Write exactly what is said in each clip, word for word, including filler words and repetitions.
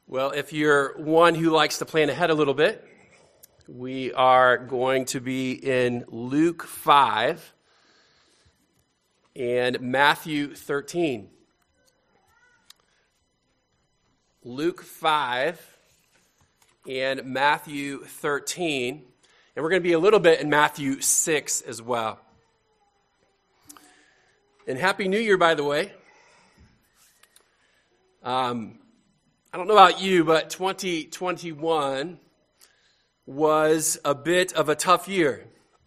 Well, if you're one who likes to plan ahead a little bit, we are going to be in Luke five and Matthew thirteen. Luke five and Matthew thirteen. And we're going to be a little bit in Matthew six as well. And Happy New Year, by the way. Um, I don't know about you, but twenty twenty-one was a bit of a tough year.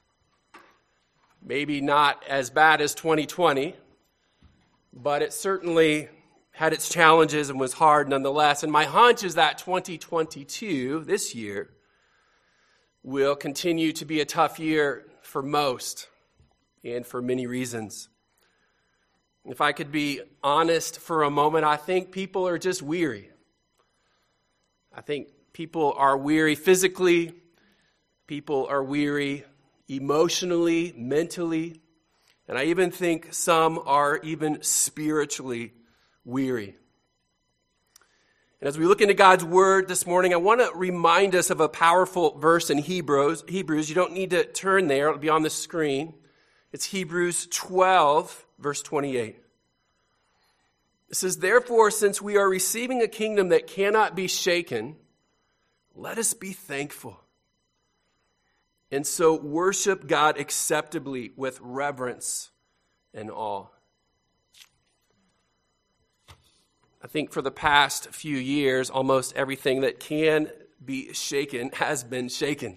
Maybe not as bad as twenty twenty, but it certainly had its challenges and was hard nonetheless. And my hunch is that twenty twenty-two, this year, will continue to be a tough year for most and for many reasons. If I could be honest for a moment, I think people are just weary. I think people are weary physically, people are weary emotionally, mentally, and I even think some are even spiritually weary. And as we look into God's Word this morning, I want to remind us of a powerful verse in Hebrews. Hebrews, you don't need to turn there, it'll be on the screen. It's Hebrews twelve, verse twenty-eight. It says, "Therefore, since we are receiving a kingdom that cannot be shaken, let us be thankful. And so worship God acceptably with reverence and awe." I think for the past few years, almost everything that can be shaken has been shaken.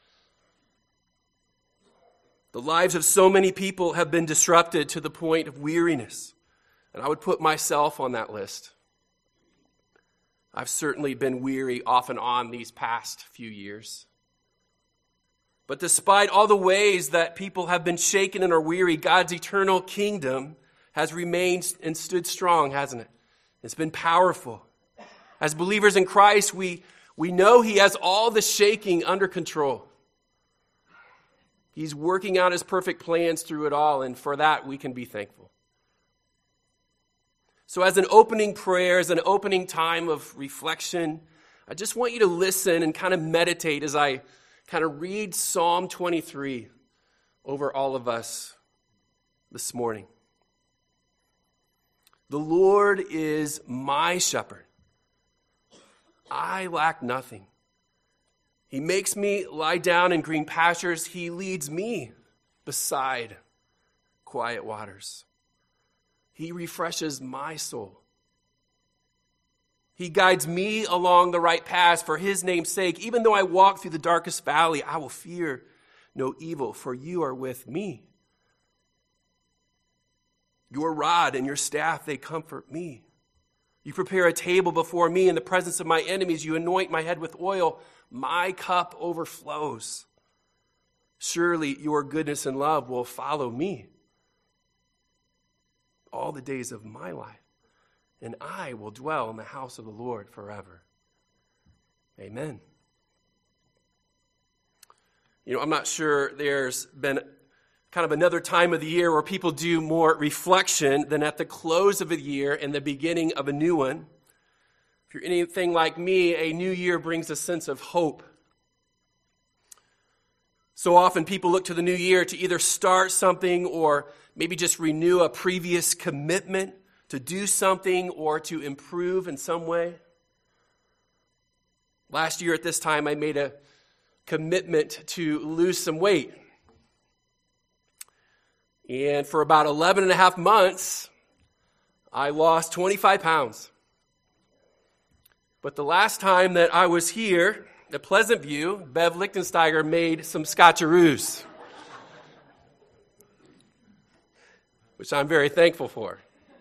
The lives of so many people have been disrupted to the point of weariness. And I would put myself on that list. I've certainly been weary off and on these past few years. But despite all the ways that people have been shaken and are weary, God's eternal kingdom has remained and stood strong, hasn't it? It's been powerful. As believers in Christ, we, we know He has all the shaking under control. He's working out His perfect plans through it all, and for that we can be thankful. So as an opening prayer, as an opening time of reflection, I just want you to listen and kind of meditate as I kind of read Psalm twenty-three over all of us this morning. "The Lord is my shepherd. I lack nothing. He makes me lie down in green pastures. He leads me beside quiet waters. He refreshes my soul. He guides me along the right path for His name's sake. Even though I walk through the darkest valley, I will fear no evil, for You are with me. Your rod and Your staff, they comfort me. You prepare a table before me in the presence of my enemies. You anoint my head with oil. My cup overflows. Surely Your goodness and love will follow me all the days of my life, and I will dwell in the house of the Lord forever." Amen. You know, I'm not sure there's been kind of another time of the year where people do more reflection than at the close of a year and the beginning of a new one. If you're anything like me, a new year brings a sense of hope. So often people look to the new year to either start something or maybe just renew a previous commitment to do something or to improve in some way. Last year at this time, I made a commitment to lose some weight. And for about eleven and a half months, I lost twenty-five pounds. But the last time that I was here at Pleasant View, Bev Lichtensteiger made some scotcheroos, which I'm very thankful for.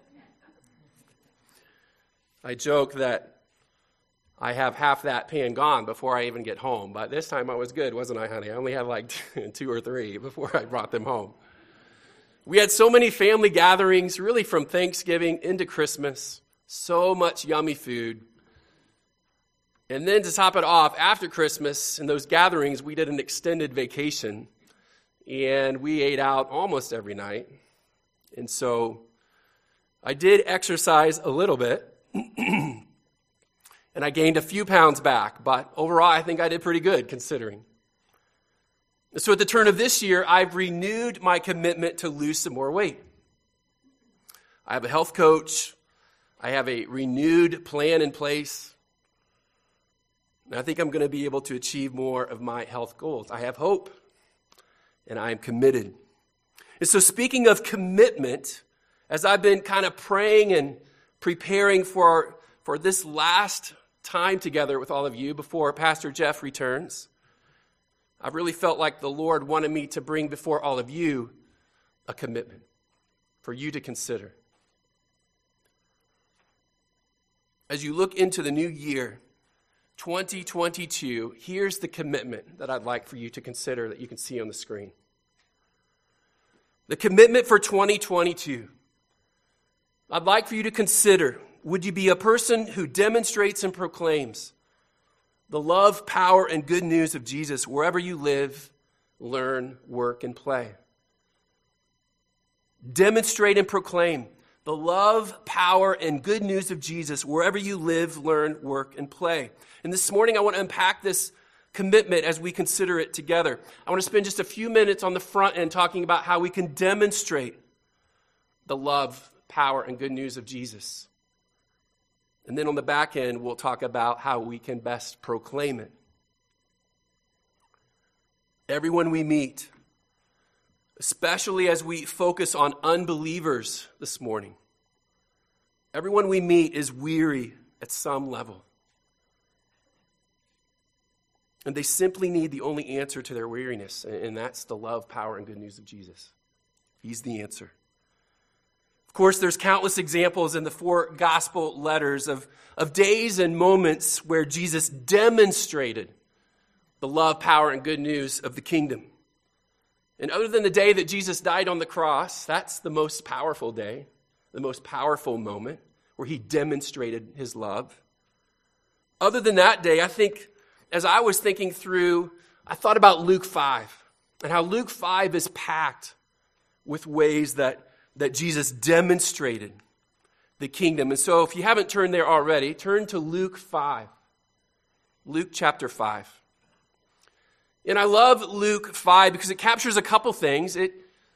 I joke that I have half that pan gone before I even get home, but this time I was good, wasn't I, honey? I only had like two or three before I brought them home. We had so many family gatherings, really from Thanksgiving into Christmas, so much yummy food. And then to top it off, after Christmas and those gatherings, we did an extended vacation, and we ate out almost every night. And so I did exercise a little bit, and I gained a few pounds back, but overall I think I did pretty good considering. So at the turn of this year, I've renewed my commitment to lose some more weight. I have a health coach. I have a renewed plan in place. And I think I'm going to be able to achieve more of my health goals. I have hope, and I am committed. And so speaking of commitment, as I've been kind of praying and preparing for, for this last time together with all of you before Pastor Jeff returns, I've really felt like the Lord wanted me to bring before all of you a commitment for you to consider. As you look into the new year, twenty twenty-two, here's the commitment that I'd like for you to consider that you can see on the screen. The commitment for twenty twenty-two. I'd like for you to consider, would you be a person who demonstrates and proclaims the love, power, and good news of Jesus wherever you live, learn, work, and play? Demonstrate and proclaim the love, power, and good news of Jesus wherever you live, learn, work, and play. And this morning I want to unpack this commitment as we consider it together. I want to spend just a few minutes on the front end talking about how we can demonstrate the love, power, and good news of Jesus. And then on the back end, we'll talk about how we can best proclaim it. Everyone we meet, especially as we focus on unbelievers this morning, everyone we meet is weary at some level. And they simply need the only answer to their weariness, and that's the love, power, and good news of Jesus. He's the answer. Of course, there's countless examples in the four gospel letters of, of days and moments where Jesus demonstrated the love, power, and good news of the kingdom. And other than the day that Jesus died on the cross, that's the most powerful day, the most powerful moment where he demonstrated his love. Other than that day, I think, as I was thinking through, I thought about Luke five and how Luke five is packed with ways that that Jesus demonstrated the kingdom. And so if you haven't turned there already, turn to Luke five. Luke chapter five. And I love Luke five because it captures a couple things. It,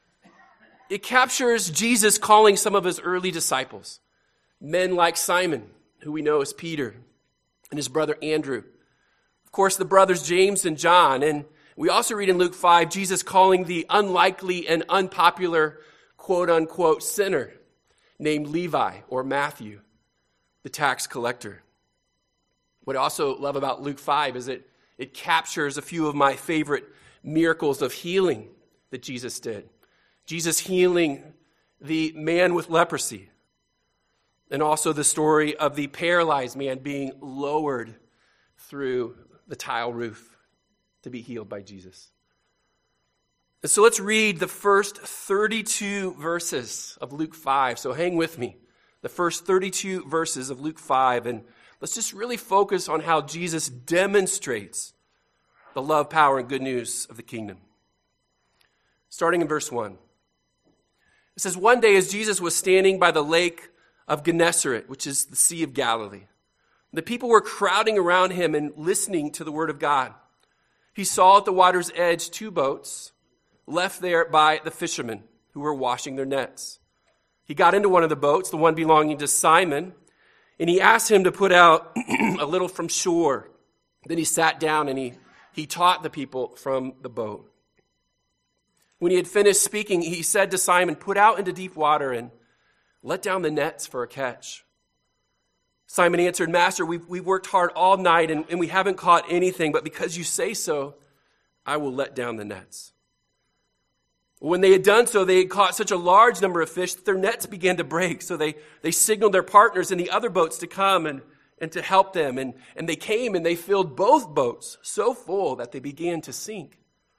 it captures Jesus calling some of his early disciples, men like Simon, who we know as Peter, and his brother Andrew. Of course, the brothers James and John. And we also read in Luke five, Jesus calling the unlikely and unpopular quote-unquote sinner named Levi or Matthew, the tax collector. What I also love about Luke five is it, it captures a few of my favorite miracles of healing that Jesus did. Jesus healing the man with leprosy, and also the story of the paralyzed man being lowered through the tile roof to be healed by Jesus. And so let's read the first thirty-two verses of Luke five. So hang with me. The first thirty-two verses of Luke five. And let's just really focus on how Jesus demonstrates the love, power, and good news of the kingdom. Starting in verse one. It says, one day as Jesus was standing by the lake of Gennesaret, which is the Sea of Galilee, the people were crowding around him and listening to the word of God. He saw at the water's edge two boats left there by the fishermen who were washing their nets. He got into one of the boats, the one belonging to Simon, and he asked him to put out a little from shore. Then he sat down and he, he taught the people from the boat. When he had finished speaking, he said to Simon, put out into deep water and let down the nets for a catch. Simon answered, Master, we've, we've worked hard all night and, and we haven't caught anything, but because you say so, I will let down the nets. When they had done so, they had caught such a large number of fish that their nets began to break. So they, they signaled their partners in the other boats to come and, and to help them. And, and they came and they filled both boats so full that they began to sink.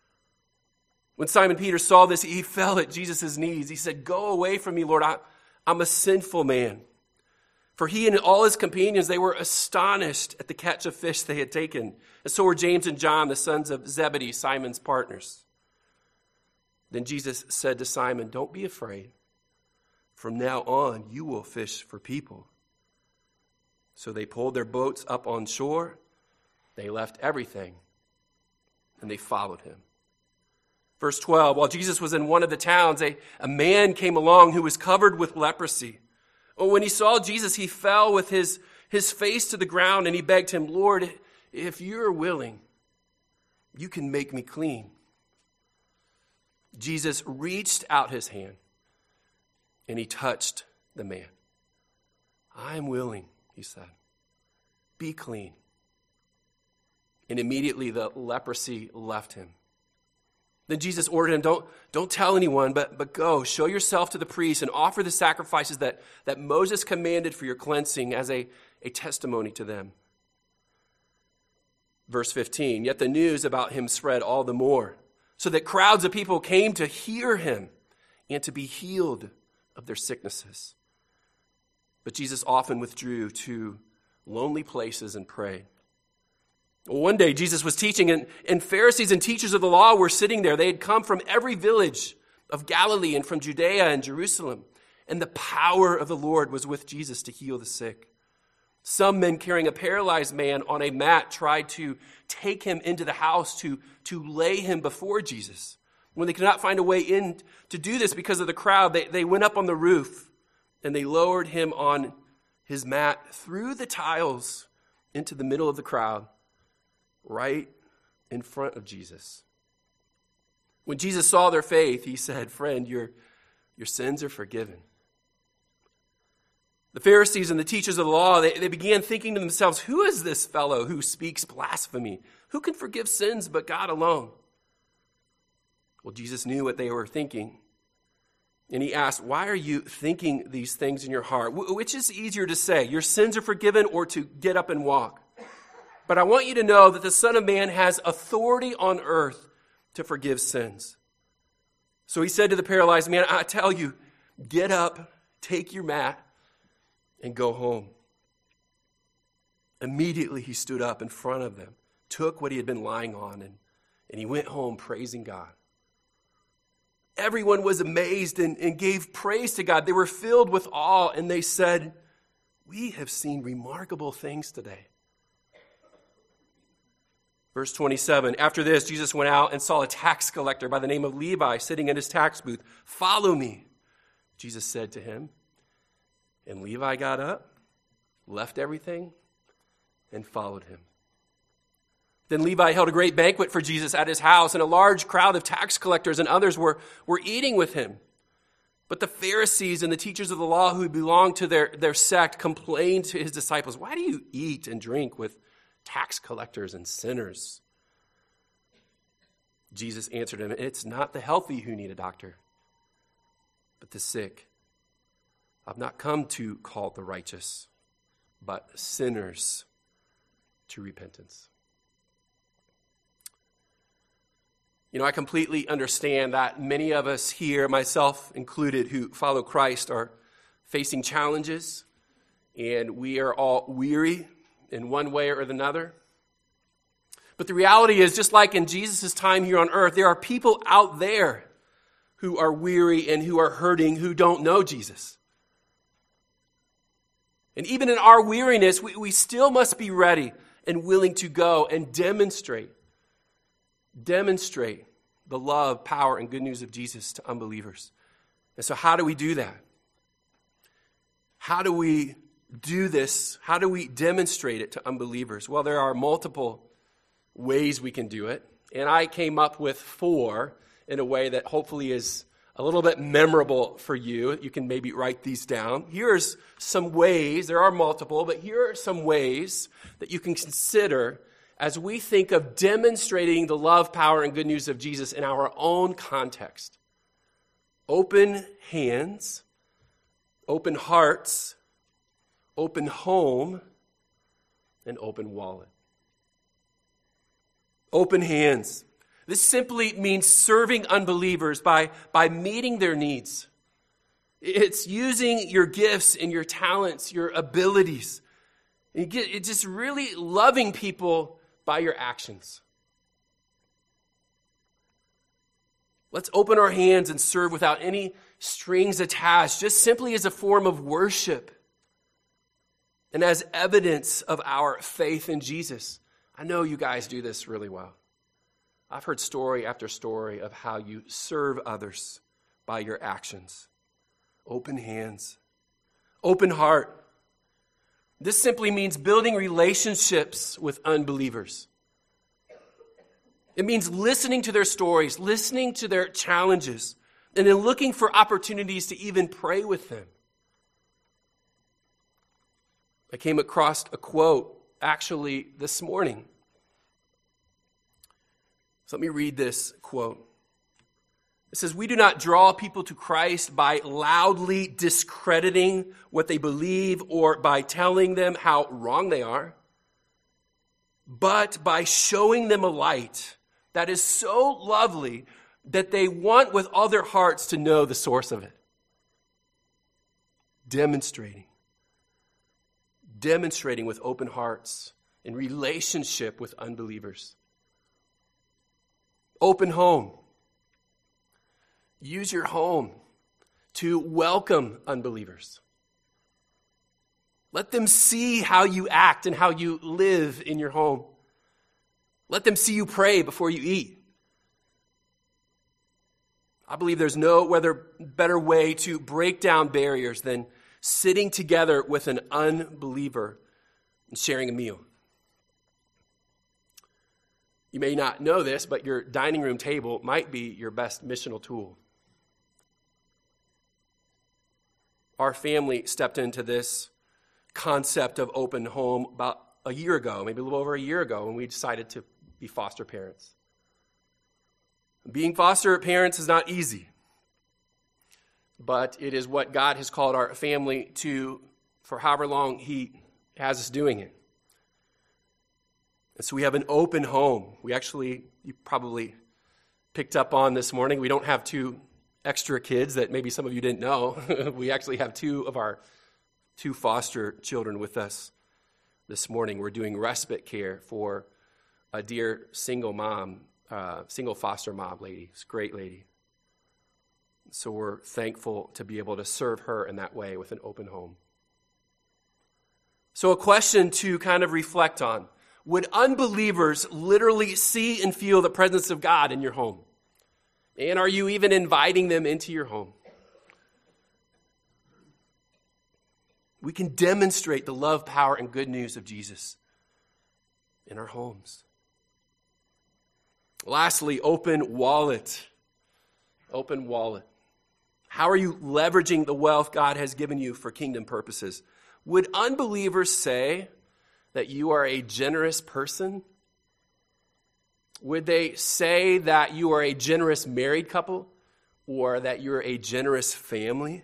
When Simon Peter saw this, he fell at Jesus' knees. He said, go away from me, Lord. I, I'm a sinful man. For he and all his companions, they were astonished at the catch of fish they had taken. And so were James and John, the sons of Zebedee, Simon's partners. Then Jesus said to Simon, don't be afraid. From now on, you will fish for people. So they pulled their boats up on shore. They left everything, and they followed him. Verse twelve, while Jesus was in one of the towns, a, a man came along who was covered with leprosy. Oh, when he saw Jesus, he fell with his, his face to the ground, and he begged him, Lord, if you're willing, you can make me clean. Jesus reached out his hand, and he touched the man. I am willing, he said. Be clean. And immediately the leprosy left him. Then Jesus ordered him, don't, don't tell anyone, but, but go, show yourself to the priest and offer the sacrifices that, that Moses commanded for your cleansing as a, a testimony to them. Verse fifteen, yet the news about him spread all the more, so that crowds of people came to hear him and to be healed of their sicknesses. But Jesus often withdrew to lonely places and prayed. One day Jesus was teaching, and, and Pharisees and teachers of the law were sitting there. They had come from every village of Galilee and from Judea and Jerusalem. And the power of the Lord was with Jesus to heal the sick. Some men carrying a paralyzed man on a mat tried to take him into the house to, to lay him before Jesus. When they could not find a way in to do this because of the crowd, they, they went up on the roof and they lowered him on his mat through the tiles into the middle of the crowd, right in front of Jesus. When Jesus saw their faith, he said, friend, your, your sins are forgiven. The Pharisees and the teachers of the law, they, they began thinking to themselves, who is this fellow who speaks blasphemy? Who can forgive sins but God alone? Well, Jesus knew what they were thinking. And he asked, why are you thinking these things in your heart? Wh- which is easier to say, your sins are forgiven, or to get up and walk? But I want you to know that the Son of Man has authority on earth to forgive sins. So he said to the paralyzed man, I tell you, get up, take your mat, and go home. Immediately he stood up in front of them, took what he had been lying on, and, and he went home praising God. Everyone was amazed and, and gave praise to God. They were filled with awe, and they said, we have seen remarkable things today. Verse twenty-seven, after this, Jesus went out and saw a tax collector by the name of Levi sitting in his tax booth. Follow me, Jesus said to him. And Levi got up, left everything, and followed him. Then Levi held a great banquet for Jesus at his house, and a large crowd of tax collectors and others were, were eating with him. But the Pharisees and the teachers of the law who belonged to their, their sect complained to his disciples, why do you eat and drink with tax collectors and sinners? Jesus answered him, it's not the healthy who need a doctor, but the sick. I've not come to call the righteous, but sinners to repentance. You know, I completely understand that many of us here, myself included, who follow Christ are facing challenges, and we are all weary in one way or another. But the reality is, just like in Jesus' time here on earth, there are people out there who are weary and who are hurting, who don't know Jesus. And even in our weariness, we, we still must be ready and willing to go and demonstrate, demonstrate the love, power, and good news of Jesus to unbelievers. And so how do we do that? How do we do this? How do we demonstrate it to unbelievers? Well, there are multiple ways we can do it. And I came up with four in a way that hopefully is a little bit memorable for you. You can maybe write these down. Here's some ways, there are multiple, but here are some ways that you can consider as we think of demonstrating the love, power, and good news of Jesus in our own context. Open hands, open hearts, open home, and open wallet. Open hands. This simply means serving unbelievers by, by meeting their needs. It's using your gifts and your talents, your abilities. And get, it's just really loving people by your actions. Let's open our hands and serve without any strings attached, just simply as a form of worship and as evidence of our faith in Jesus. I know you guys do this really well. I've heard story after story of how you serve others by your actions. Open hands, open heart. This simply means building relationships with unbelievers. It means listening to their stories, listening to their challenges, and then looking for opportunities to even pray with them. I came across a quote actually this morning. So let me read this quote. It says, "We do not draw people to Christ by loudly discrediting what they believe or by telling them how wrong they are, but by showing them a light that is so lovely that they want with all their hearts to know the source of it. Demonstrating. Demonstrating with open hearts in relationship with unbelievers. Open home. Use your home to welcome unbelievers. Let them see how you act and how you live in your home. Let them see you pray before you eat. I believe there's no whether better way to break down barriers than sitting together with an unbeliever and sharing a meal. You may not know this, but your dining room table might be your best missional tool. Our family stepped into this concept of open home about a year ago, maybe a little over a year ago, when we decided to be foster parents. Being foster parents is not easy, but it is what God has called our family to for however long He has us doing it. And so we have an open home. We actually, you probably picked up on this morning, we don't have two extra kids that maybe some of you didn't know. We actually have two of our two foster children with us this morning. We're doing respite care for a dear single mom, uh, single foster mom lady. It's a great lady. So we're thankful to be able to serve her in that way with an open home. So a question to kind of reflect on. Would unbelievers literally see and feel the presence of God in your home? And are you even inviting them into your home? We can demonstrate the love, power, and good news of Jesus in our homes. Lastly, open wallet. Open wallet. How are you leveraging the wealth God has given you for kingdom purposes? Would unbelievers say that you are a generous person? Would they say that you are a generous married couple or that you're a generous family?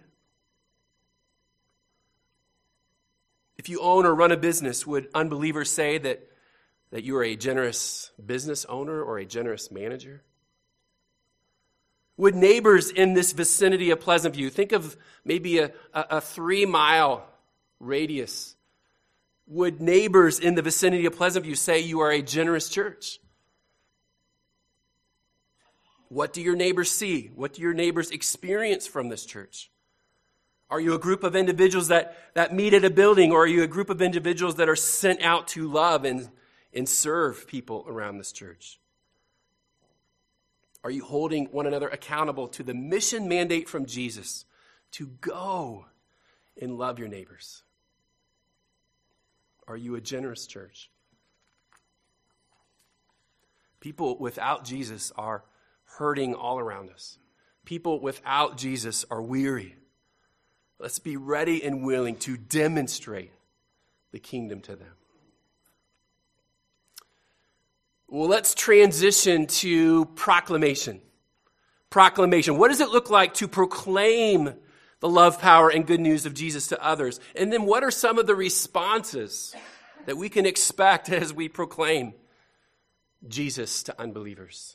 If you own or run a business, would unbelievers say that, that you are a generous business owner or a generous manager? Would neighbors in this vicinity of Pleasant View, think of maybe a, a, a three-mile radius, would neighbors in the vicinity of Pleasant View say you are a generous church? What do your neighbors see? What do your neighbors experience from this church? Are you a group of individuals that, that meet at a building, or are you a group of individuals that are sent out to love and, and serve people around this church? Are you holding one another accountable to the mission mandate from Jesus to go and love your neighbors? Are you a generous church? People without Jesus are hurting all around us. People without Jesus are weary. Let's be ready and willing to demonstrate the kingdom to them. Well, let's transition to proclamation. Proclamation. What does it look like to proclaim the love, power, and good news of Jesus to others? And then what are some of the responses that we can expect as we proclaim Jesus to unbelievers?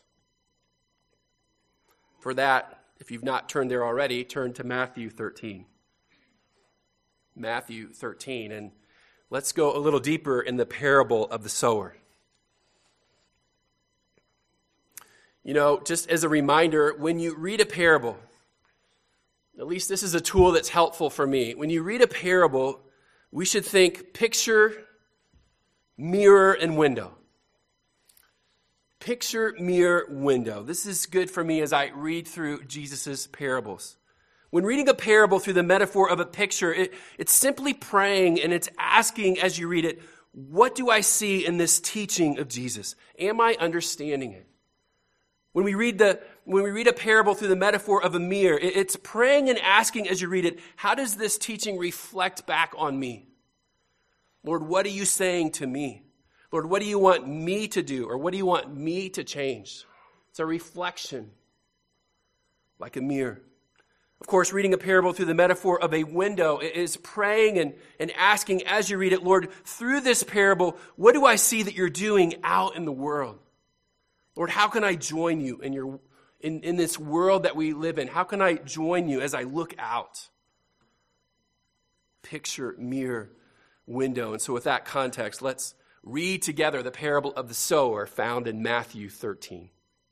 For that, if you've not turned there already, turn to Matthew thirteen. Matthew thirteen, and let's go a little deeper in the parable of the sower. You know, just as a reminder, when you read a parable, at least this is a tool that's helpful for me. When you read a parable, we should think picture, mirror, and window. Picture, mirror, window. This is good for me as I read through Jesus' parables. When reading a parable through the metaphor of a picture, it, it's simply praying and it's asking as you read it, what do I see in this teaching of Jesus? Am I understanding it? When we read the when we read a parable through the metaphor of a mirror, it, it's praying and asking as you read it, how does this teaching reflect back on me? Lord, what are you saying to me? Lord, what do you want me to do? Or what do you want me to change? It's a reflection, like a mirror. Of course, reading a parable through the metaphor of a window is praying and, and asking as you read it, Lord, through this parable, what do I see that you're doing out in the world? Lord, how can I join you in your in, in this world that we live in? How can I join you as I look out? Picture, mirror, window. And so with that context, let's read together the parable of the sower found in Matthew thirteen.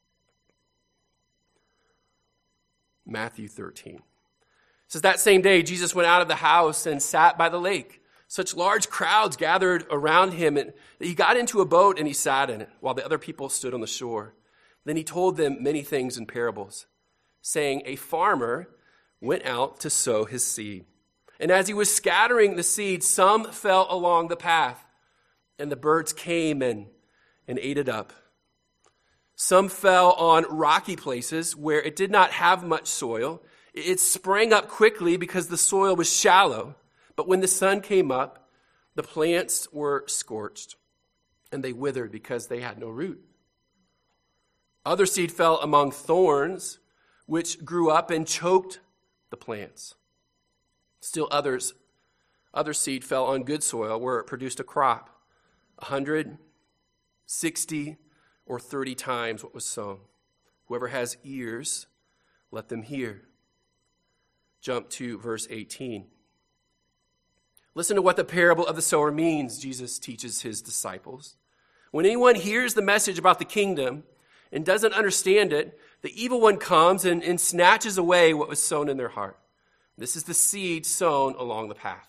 Matthew thirteen. It says, that same day, Jesus went out of the house and sat by the lake. Such large crowds gathered around him, and he got into a boat and he sat in it, while the other people stood on the shore. Then he told them many things in parables, saying, a farmer went out to sow his seed. And as he was scattering the seed, some fell along the path, and the birds came and, and ate it up. Some fell on rocky places where it did not have much soil. It sprang up quickly because the soil was shallow. But when the sun came up, the plants were scorched, and they withered because they had no root. Other seed fell among thorns, which grew up and choked the plants. Still others, other seed fell on good soil where it produced a crop, a hundred, sixty, or thirty times what was sown. Whoever has ears, let them hear. Jump to verse eighteen. Listen to what the parable of the sower means, Jesus teaches his disciples. When anyone hears the message about the kingdom and doesn't understand it, the evil one comes and, and snatches away what was sown in their heart. This is the seed sown along the path.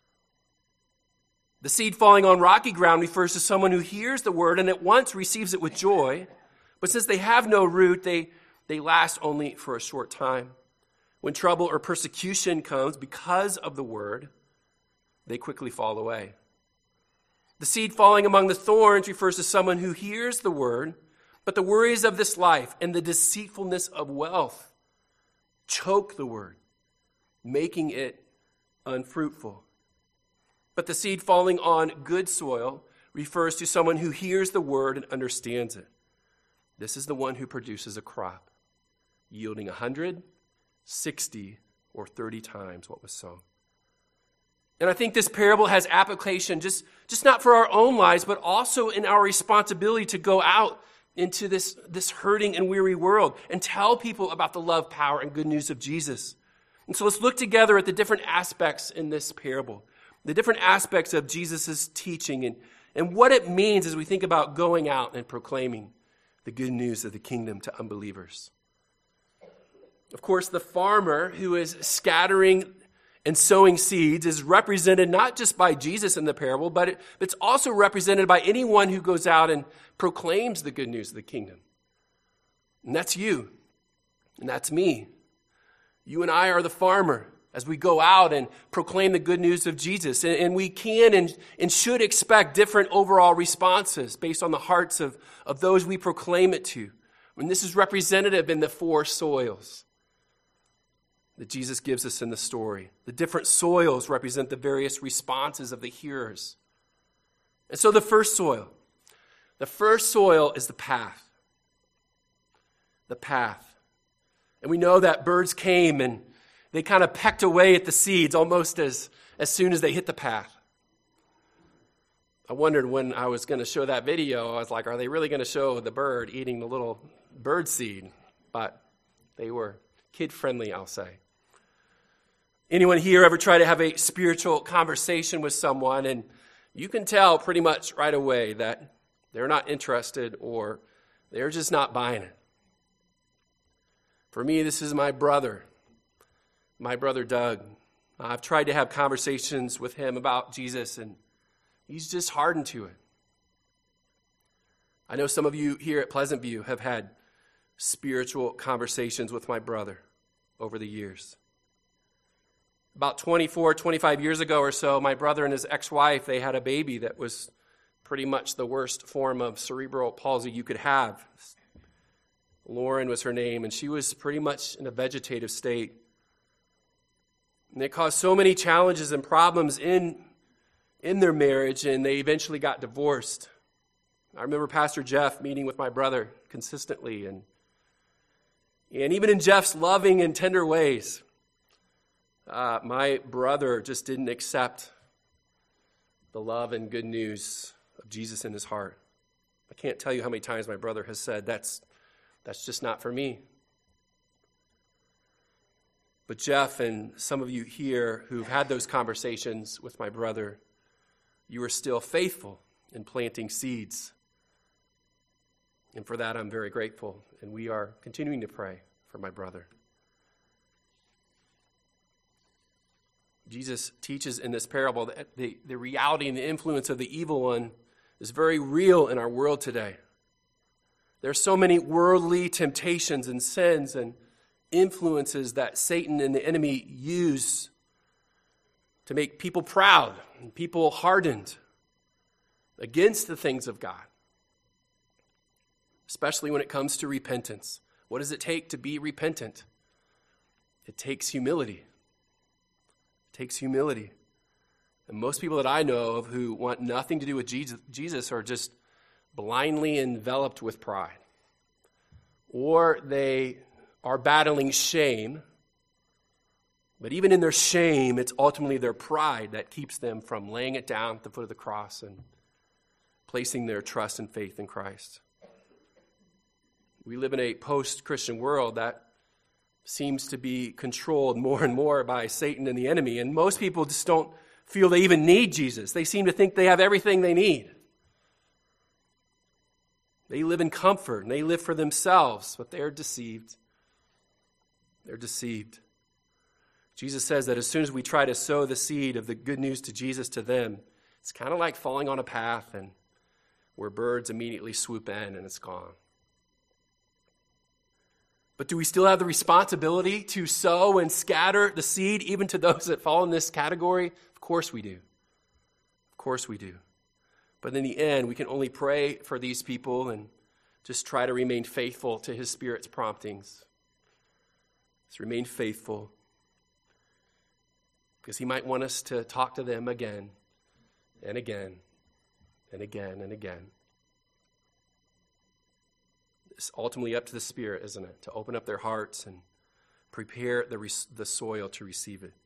The seed falling on rocky ground refers to someone who hears the word and at once receives it with joy, but since they have no root, they, they last only for a short time. When trouble or persecution comes because of the word, they quickly fall away. The seed falling among the thorns refers to someone who hears the word, but the worries of this life and the deceitfulness of wealth choke the word, making it unfruitful. But the seed falling on good soil refers to someone who hears the word and understands it. This is the one who produces a crop, yielding one hundred, sixty, or thirty times what was sown. And I think this parable has application just, just not for our own lives, but also in our responsibility to go out into this, this hurting and weary world and tell people about the love, power, and good news of Jesus. And so let's look together at the different aspects in this parable, the different aspects of Jesus' teaching and, and what it means as we think about going out and proclaiming the good news of the kingdom to unbelievers. Of course, the farmer who is scattering and sowing seeds is represented not just by Jesus in the parable, but it, it's also represented by anyone who goes out and proclaims the good news of the kingdom. And that's you. And that's me. You and I are the farmer as we go out and proclaim the good news of Jesus. And, and we can and, and should expect different overall responses based on the hearts of, of those we proclaim it to. And this is representative in the four soils that Jesus gives us in the story. The different soils represent the various responses of the hearers. And so the first soil, the first soil is the path. The path. And we know that birds came and they kind of pecked away at the seeds almost as, as soon as they hit the path. I wondered when I was going to show that video, I was like, are they really going to show the bird eating the little bird seed? But they were kid-friendly, I'll say. Anyone here ever try to have a spiritual conversation with someone and you can tell pretty much right away that they're not interested or they're just not buying it? For me, this is my brother, my brother Doug, I've tried to have conversations with him about Jesus, and he's just hardened to it. I know some of you here at Pleasant View have had spiritual conversations with my brother over the years. About twenty-four, twenty-five years ago or so, my brother and his ex-wife, they had a baby that was pretty much the worst form of cerebral palsy you could have. Lauren was her name, and she was pretty much in a vegetative state. And it caused so many challenges and problems in, in their marriage, and they eventually got divorced. I remember Pastor Jeff meeting with my brother consistently, and, and even in Jeff's loving and tender ways, uh, my brother just didn't accept the love and good news of Jesus in his heart. I can't tell you how many times my brother has said, that's, that's just not for me. But Jeff and some of you here who've had those conversations with my brother, you are still faithful in planting seeds. And for that, I'm very grateful. And we are continuing to pray for my brother. Jesus teaches in this parable that the, the reality and the influence of the evil one is very real in our world today. There are so many worldly temptations and sins and influences that Satan and the enemy use to make people proud and people hardened against the things of God, especially when it comes to repentance. What does it take to be repentant? It takes humility. It takes humility. And most people that I know of who want nothing to do with Jesus, Jesus are just blindly enveloped with pride. Or they are battling shame, but even in their shame, it's ultimately their pride that keeps them from laying it down at the foot of the cross and placing their trust and faith in Christ. We live in a post-Christian world that seems to be controlled more and more by Satan and the enemy, and most people just don't feel they even need Jesus. They seem to think they have everything they need. They live in comfort, and they live for themselves, but they're deceived. They're deceived. Jesus says that as soon as we try to sow the seed of the good news to Jesus to them, it's kind of like falling on a path and where birds immediately swoop in and it's gone. But do we still have the responsibility to sow and scatter the seed even to those that fall in this category? Of course we do. Of course we do. But in the end, we can only pray for these people and just try to remain faithful to his Spirit's promptings. Let's remain faithful because he might want us to talk to them again and again and again and again. It's ultimately up to the Spirit, isn't it, to open up their hearts and prepare the, the soil to receive it.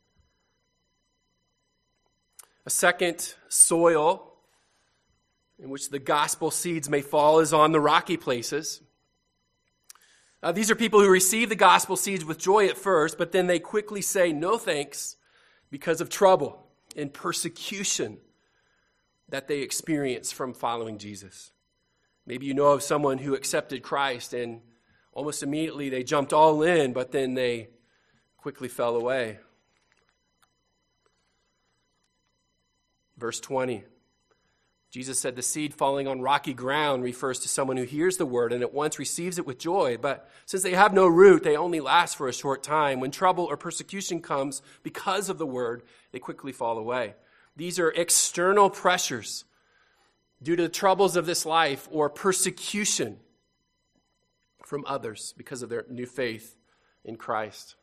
A second soil in which the gospel seeds may fall is on the rocky places. Uh, these are people who receive the gospel seeds with joy at first, but then they quickly say no thanks because of trouble and persecution that they experience from following Jesus. Maybe you know of someone who accepted Christ and almost immediately they jumped all in, but then they quickly fell away. Verse twenty. Jesus said the seed falling on rocky ground refers to someone who hears the word and at once receives it with joy. But since they have no root, they only last for a short time. When trouble or persecution comes because of the word, they quickly fall away. These are external pressures due to the troubles of this life or persecution from others because of their new faith in Christ.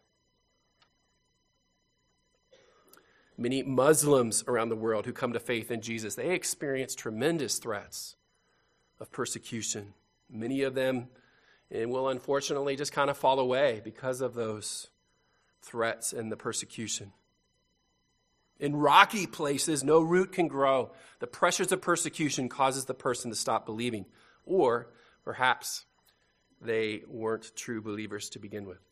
Many Muslims around the world who come to faith in Jesus, they experience tremendous threats of persecution. Many of them and will unfortunately just kind of fall away because of those threats and the persecution. In rocky places, no root can grow. The pressures of persecution causes the person to stop believing, or perhaps they weren't true believers to begin with.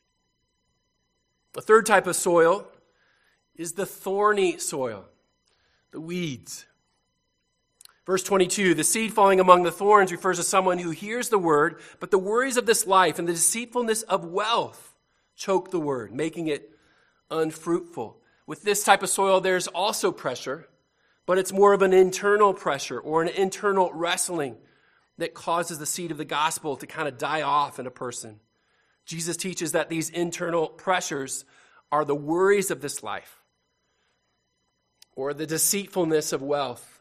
A third type of soil is the thorny soil, the weeds. Verse twenty-two, the seed falling among the thorns refers to someone who hears the word, but the worries of this life and the deceitfulness of wealth choke the word, making it unfruitful. With this type of soil, there's also pressure, but it's more of an internal pressure or an internal wrestling that causes the seed of the gospel to kind of die off in a person. Jesus teaches that these internal pressures are the worries of this life or the deceitfulness of wealth.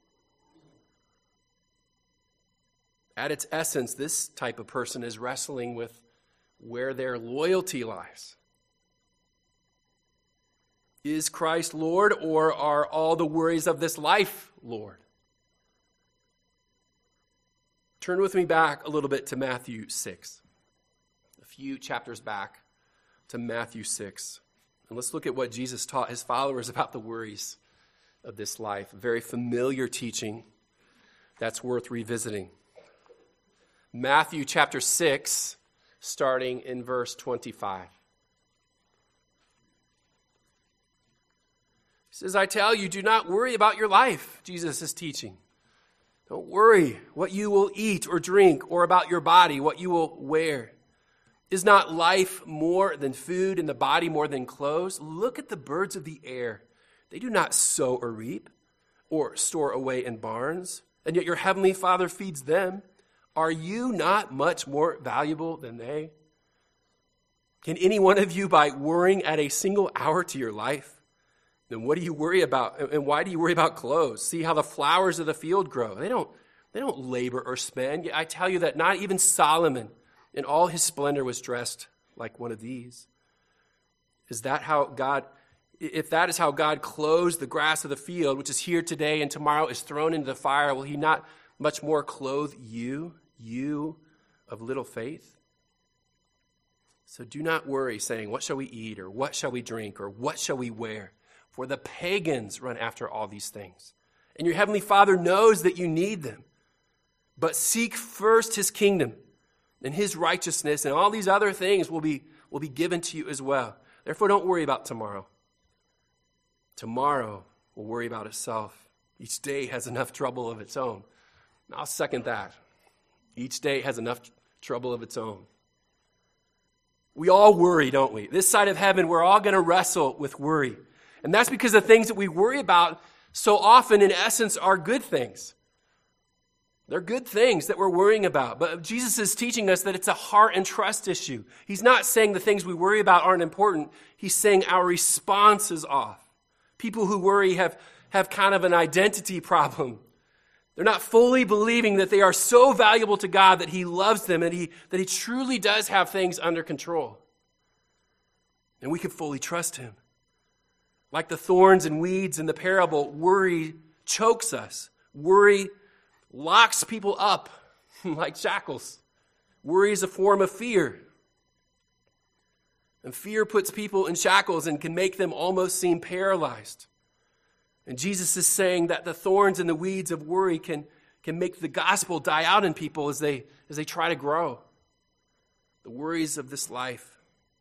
At its essence, this type of person is wrestling with where their loyalty lies. Is Christ Lord, or are all the worries of this life Lord? Turn with me back a little bit to Matthew six. A few chapters back to Matthew six. And let's look at what Jesus taught his followers about the worries of this life. A very familiar teaching that's worth revisiting. Matthew chapter six, starting in verse twenty-five. He says, I tell you, do not worry about your life, Jesus is teaching. Don't worry what you will eat or drink, or about your body, what you will wear. Is not life more than food, and the body more than clothes? Look at the birds of the air. They do not sow or reap, or store away in barns, and yet your heavenly Father feeds them. Are you not much more valuable than they? Can any one of you, by worrying, add a single hour to your life? Then what do you worry about? And why do you worry about clothes? See how the flowers of the field grow. They don't, they don't labor or spend. Yet I tell you that not even Solomon in all his splendor was dressed like one of these. Is that how God, if that is how God clothes the grass of the field, which is here today and tomorrow is thrown into the fire, will he not much more clothe you, you of little faith? So do not worry, saying, what shall we eat, or what shall we drink, or what shall we wear? For the pagans run after all these things. And your heavenly Father knows that you need them. But seek first his kingdom and his righteousness, and all these other things will be, will be given to you as well. Therefore, don't worry about tomorrow. Tomorrow will worry about itself. Each day has enough trouble of its own. And I'll second that. Each day has enough trouble of its own. We all worry, don't we? This side of heaven, we're all going to wrestle with worry. And that's because the things that we worry about so often, in essence, are good things. They're good things that we're worrying about. But Jesus is teaching us that it's a heart and trust issue. He's not saying the things we worry about aren't important. He's saying our response is off. People who worry have, have kind of an identity problem. They're not fully believing that they are so valuable to God, that he loves them, and he, that he truly does have things under control. And we can fully trust him. Like the thorns and weeds in the parable, worry chokes us. Worry locks people up like shackles. Worry is a form of fear. And fear puts people in shackles and can make them almost seem paralyzed. And Jesus is saying that the thorns and the weeds of worry can, can make the gospel die out in people as they, as they try to grow. The worries of this life.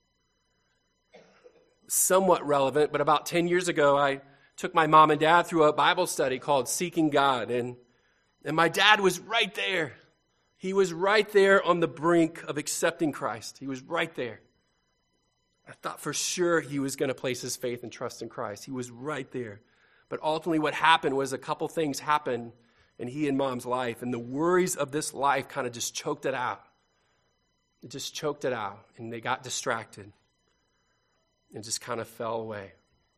Somewhat relevant, but about ten years ago, I took my mom and dad through a Bible study called Seeking God. And, and my dad was right there. He was right there on the brink of accepting Christ. He was right there. I thought for sure he was going to place his faith and trust in Christ. He was right there. But ultimately what happened was a couple things happened in he and mom's life. And the worries of this life kind of just choked it out. It just choked it out. And they got distracted. And just kind of fell away.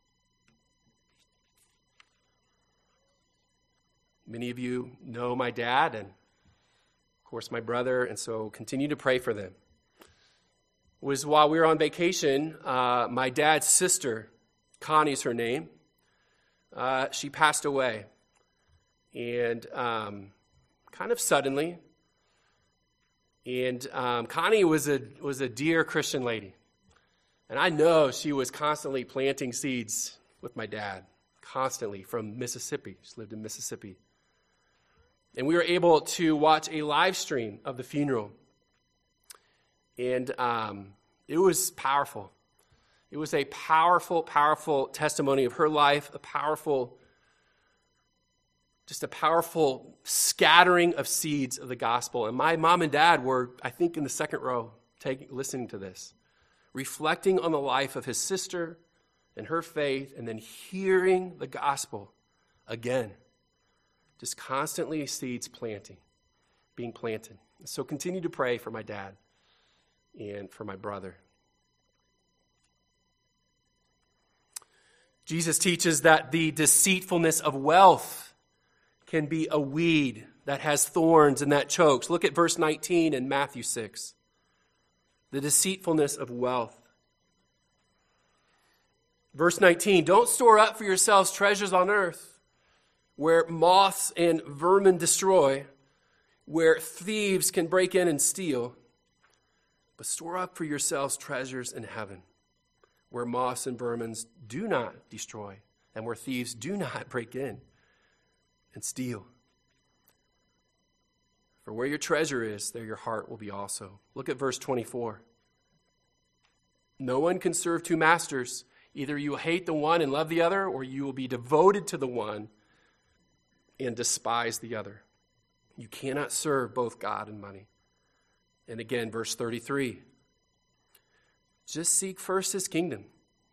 Many of you know my dad and, of course, my brother, and so continue to pray for them. It was while we were on vacation, uh, my dad's sister, Connie's her name, uh, she passed away. And um, kind of suddenly. And um, Connie was a was a dear Christian lady. And I know she was constantly planting seeds with my dad, constantly from Mississippi. She lived in Mississippi. And we were able to watch a live stream of the funeral. And um, it was powerful. It was a powerful, powerful testimony of her life, a powerful, just a powerful scattering of seeds of the gospel. And my mom and dad were, I think, in the second row, taking, listening to this. Reflecting on the life of his sister and her faith, and then hearing the gospel again. Just constantly seeds planting, being planted. So continue to pray for my dad and for my brother. Jesus teaches that the deceitfulness of wealth can be a weed that has thorns and that chokes. Look at verse nineteen in Matthew six. The deceitfulness of wealth. Verse nineteen, don't store up for yourselves treasures on earth, where moths and vermin destroy, where thieves can break in and steal, but store up for yourselves treasures in heaven, where moths and vermin do not destroy, and where thieves do not break in and steal. For where your treasure is, there your heart will be also. Look at verse twenty-four. No one can serve two masters. Either you will hate the one and love the other, or you will be devoted to the one and despise the other. You cannot serve both God and money. And again, verse thirty-three. Just seek first his kingdom.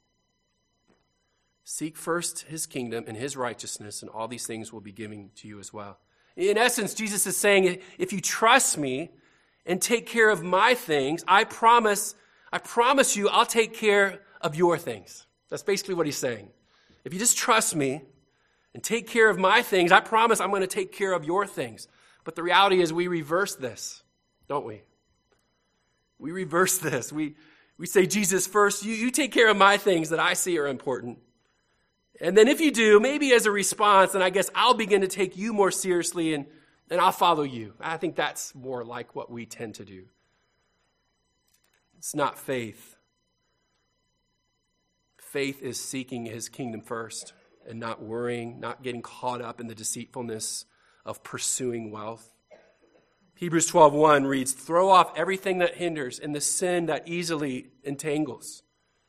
Seek first his kingdom and his righteousness, and all these things will be given to you as well. In essence, Jesus is saying, if you trust me and take care of my things, I promise, I promise you I'll take care of your things. That's basically what he's saying. If you just trust me and take care of my things, I promise I'm going to take care of your things. But the reality is we reverse this, don't we? We reverse this. We, we say, Jesus, first, you, you take care of my things that I see are important. And then if you do, maybe as a response, then I guess I'll begin to take you more seriously and, and I'll follow you. I think that's more like what we tend to do. It's not faith. Faith is seeking his kingdom first and not worrying, not getting caught up in the deceitfulness of pursuing wealth. Hebrews twelve one reads, throw off everything that hinders and the sin that easily entangles.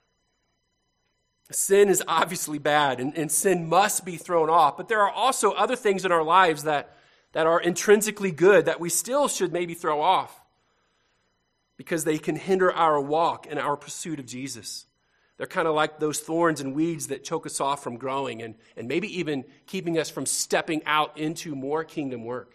Sin is obviously bad, and, and sin must be thrown off. But there are also other things in our lives that, that are intrinsically good that we still should maybe throw off because they can hinder our walk and our pursuit of Jesus. They're kind of like those thorns and weeds that choke us off from growing and, and maybe even keeping us from stepping out into more kingdom work.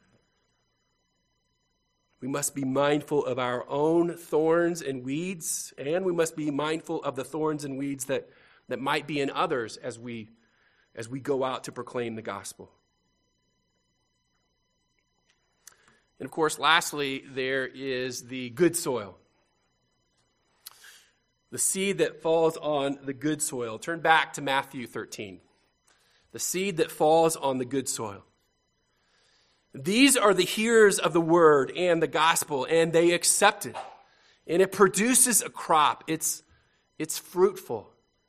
We must be mindful of our own thorns and weeds, and we must be mindful of the thorns and weeds that, that might be in others as we, as we go out to proclaim the gospel. And of course, lastly, there is the good soil. The seed that falls on the good soil. Turn back to Matthew thirteen. The seed that falls on the good soil. These are the hearers of the word and the gospel, and they accept it. And it produces a crop. It's, it's fruitful.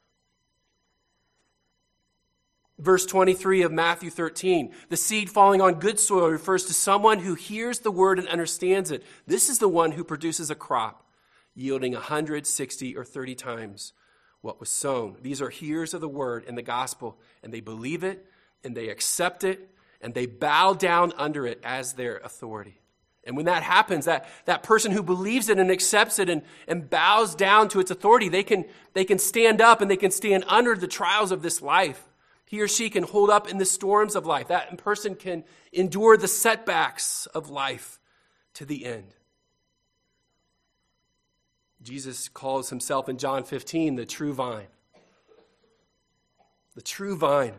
Verse twenty-three of Matthew thirteen, the seed falling on good soil refers to someone who hears the word and understands it. This is the one who produces a crop, yielding one hundred, sixty, or thirty times what was sown. These are hearers of the word and the gospel, and they believe it, and they accept it, and they bow down under it as their authority. And when that happens, that, that person who believes it and accepts it and, and bows down to its authority, they can, they can stand up and they can stand under the trials of this life. He or she can hold up in the storms of life. That person can endure the setbacks of life to the end. Jesus calls himself in John fifteen the true vine. The true vine.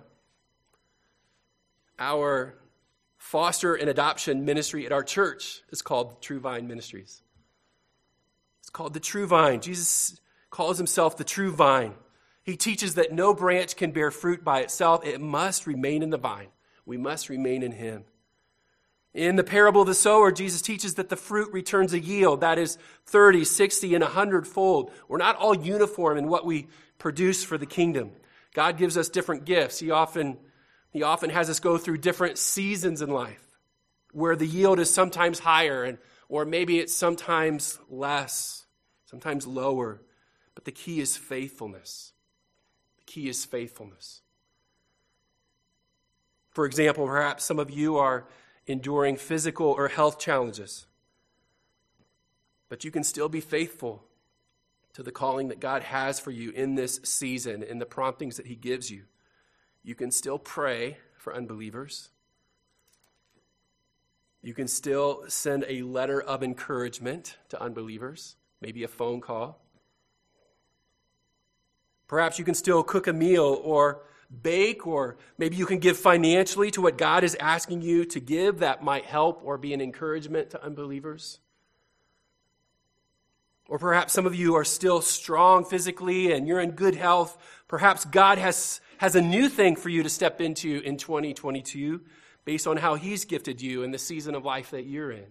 Our foster and adoption ministry at our church is called True Vine Ministries. It's called the True Vine. Jesus calls himself the true vine. He teaches that no branch can bear fruit by itself. It must remain in the vine. We must remain in him. In the parable of the sower, Jesus teaches that the fruit returns a yield. That is thirty, sixty, and one hundred fold. We're not all uniform in what we produce for the kingdom. God gives us different gifts. He often He often has us go through different seasons in life where the yield is sometimes higher and or maybe it's sometimes less, sometimes lower. But the key is faithfulness. The key is faithfulness. For example, perhaps some of you are enduring physical or health challenges, but you can still be faithful to the calling that God has for you in this season, in the promptings that he gives you, you can still pray for unbelievers. You can still send a letter of encouragement to unbelievers, maybe a phone call. Perhaps you can still cook a meal or bake, or maybe you can give financially to what God is asking you to give that might help or be an encouragement to unbelievers. Or perhaps some of you are still strong physically and you're in good health. Perhaps God has, has a new thing for you to step into in twenty twenty-two based on how he's gifted you in the season of life that you're in.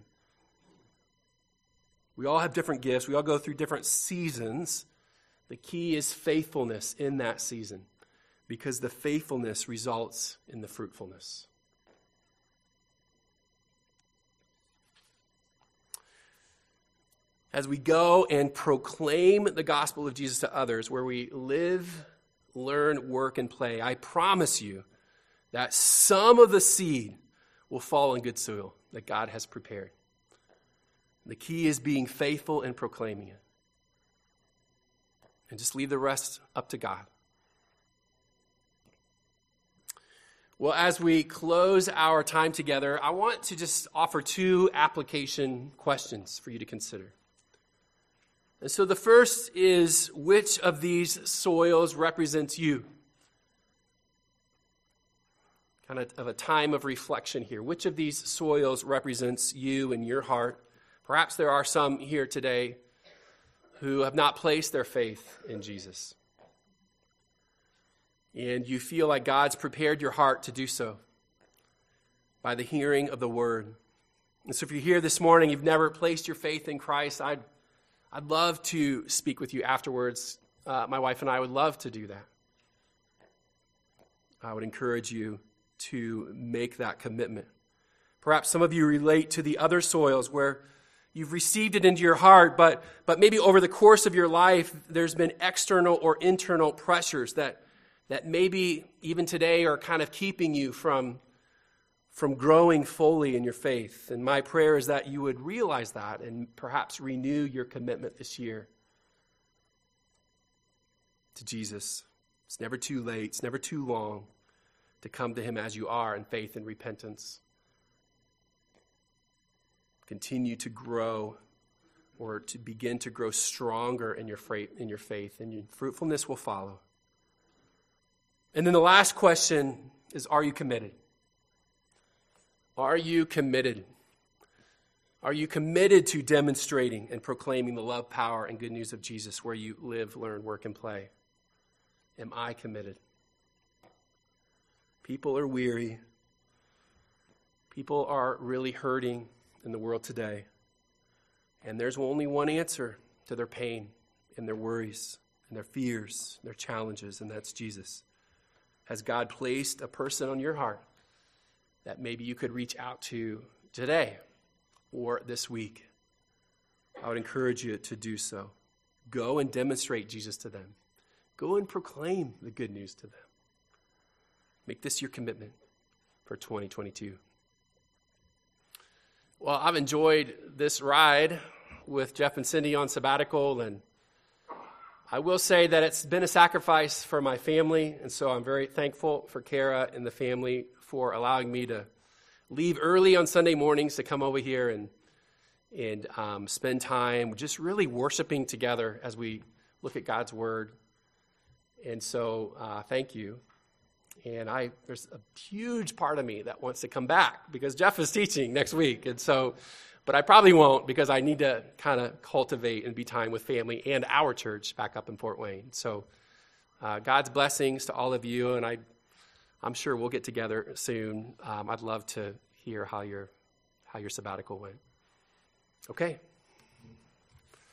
We all have different gifts. We all go through different seasons. The key is faithfulness in that season, because the faithfulness results in the fruitfulness. As we go and proclaim the gospel of Jesus to others, where we live, learn, work, and play, I promise you that some of the seed will fall in good soil that God has prepared. The key is being faithful and proclaiming it. And just leave the rest up to God. Well, as we close our time together, I want to just offer two application questions for you to consider. And so the first is, which of these soils represents you? Kind of, of a time of reflection here. Which of these soils represents you and your heart? Perhaps there are some here today who have not placed their faith in Jesus. And you feel like God's prepared your heart to do so by the hearing of the word. And so if you're here this morning, you've never placed your faith in Christ, I'd, I'd love to speak with you afterwards. Uh, my wife and I would love to do that. I would encourage you to make that commitment. Perhaps some of you relate to the other soils where you've received it into your heart, but, but maybe over the course of your life, there's been external or internal pressures that, that maybe even today are kind of keeping you from, from growing fully in your faith. And my prayer is that you would realize that and perhaps renew your commitment this year to Jesus. It's never too late. It's never too long to come to him as you are in faith and repentance. Continue to grow, or to begin to grow stronger in your faith, in your faith, and your fruitfulness will follow. And then the last question is, are you committed? Are you committed? Are you committed to demonstrating and proclaiming the love, power, and good news of Jesus where you live, learn, work, and play? Am I committed? People are weary. People are really hurting in the world today. And there's only one answer to their pain and their worries and their fears, their challenges, and that's Jesus. Has God placed a person on your heart that maybe you could reach out to today or this week? I would encourage you to do so. Go and demonstrate Jesus to them. Go and proclaim the good news to them. Make this your commitment for twenty twenty-two. Well, I've enjoyed this ride with Jeff and Cindy on sabbatical, and I will say that it's been a sacrifice for my family, and so I'm very thankful for Kara and the family for allowing me to leave early on Sunday mornings to come over here and and um, spend time just really worshiping together as we look at God's Word. And so uh, thank you. And I, there's a huge part of me that wants to come back because Jeff is teaching next week. And so, but I probably won't because I need to kind of cultivate and be time with family and our church back up in Fort Wayne. So uh, God's blessings to all of you. And I, I'm sure we'll get together soon. Um, I'd love to hear how your, how your sabbatical went. Okay.